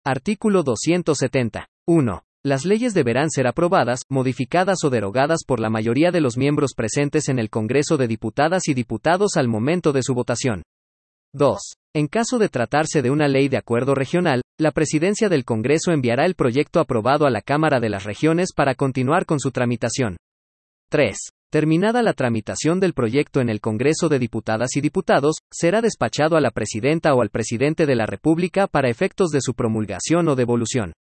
Artículo 270. 1. Las leyes deberán ser aprobadas, modificadas o derogadas por la mayoría de los miembros presentes en el Congreso de Diputadas y Diputados al momento de su votación. 2. En caso de tratarse de una ley de acuerdo regional, la Presidencia del Congreso enviará el proyecto aprobado a la Cámara de las Regiones para continuar con su tramitación. 3. Terminada la tramitación del proyecto en el Congreso de Diputadas y Diputados, será despachado a la Presidenta o al Presidente de la República para efectos de su promulgación o devolución.